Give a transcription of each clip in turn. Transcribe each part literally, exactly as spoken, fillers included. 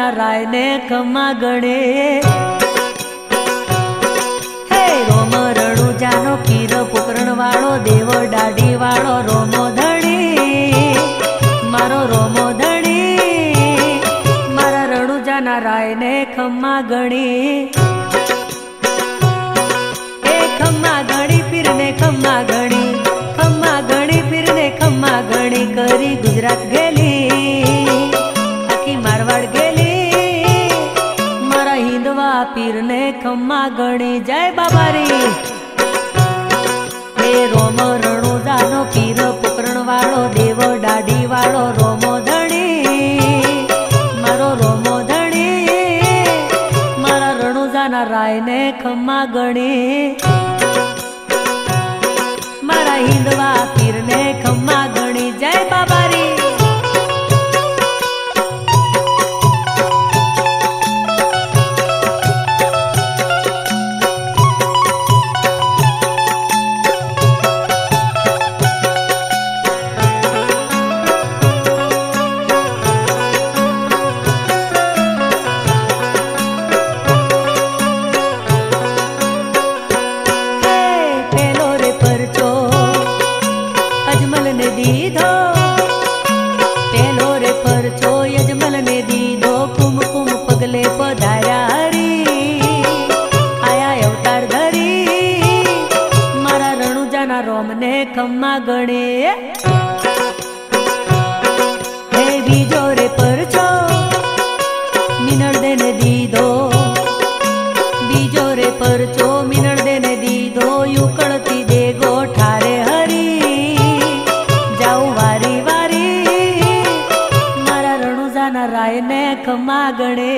राय ने खम्मा गणे। हे रोम रणुजानो पीर पुकरण वाळो देव डाडी वाळो रोमो धणी मारो रोमो धणी मारा रणुजाना राय ने खम्मा गणी। हे खम्मा गणी पीर ने खम्मा गणी खम्मा गणी पीर ने खम्मा गणी करी गुजरात गेली आखी मारवाड़ गेली मारा हिंदवा पीर ने खम्मा गणी। जय बाबा री। हे रोम रणुजानो पीर पुकरण वाळो देव डाडी वाळो रोमो धणी मारो रोमो धणी मारा रणुजाना राय ने खम्मा गणी। मारा हिंदवा पीर ने खम्मा गणी। जय बाबा री। दीधो पेलो रे परचो यजमल ने दीधो कुम कुम पगले पधार्या हरी आया अवतार धरी मारा रणुजाना रोम ने खम्मा गणे। हे बीजो रे परचो मिनड़ दे ने दीधो बीजो रे परचो मिनड़ दे ने दीधो युकड़ती दे गोठारे हरी राय ने खम्मा गणे।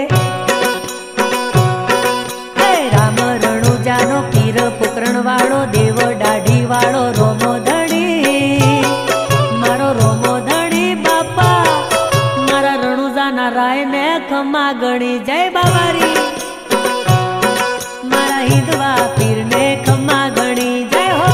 हे राम रणुजानो पीर पुकरण वाळो देव डाढी वाळो रोमो धणी मारो रोमो धणी बापा मारा रणुजाना राय ने खम्मा गणी। जय बाबा री। मारा हिंदवा पीर ने खम्मा गणी। जय हो।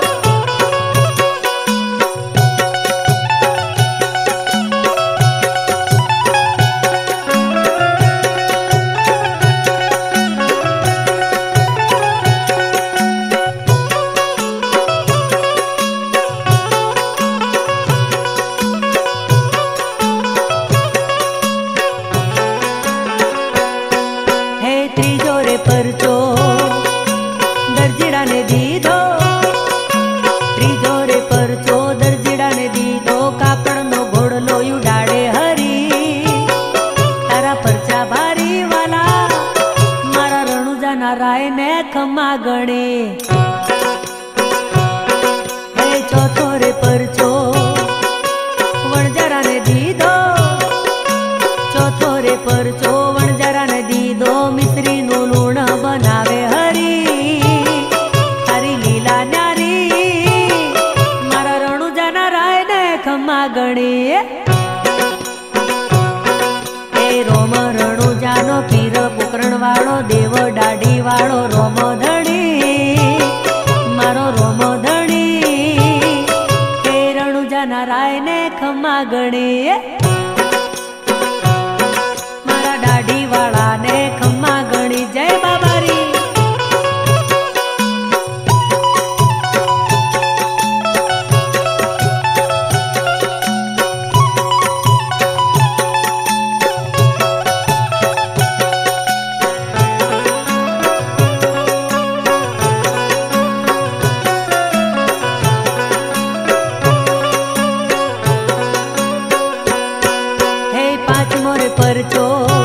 त्रीजो रे परचो दर्जीड़ा ने दीधो त्रीजो रे परचो दर्जीड़ा ने दीधो कापड़ नो घोड़लो उडाड़े हरी तारा परचा भारी वाला मारा रणुजाना राय ने खम्मा गणे। हे चौथो रे परचो वणजारा ने दीधो चौथो रे परचो वणजारा ने दीधो मिश्री नु लूण बनावे हरी हरी लीला न्यारी मारा रणुजाना राय ने खम्मा गणी। हे रोम रणुजानो पीर पुकरण वाळो देव डाडी वाळो रोमो धणी मारो रोमो धणी हे रणुजाना राय ने खम्मा गणी। डाडी वाला ने खम्मा गणी। जय बाबा री। हे पांचमो रे परचो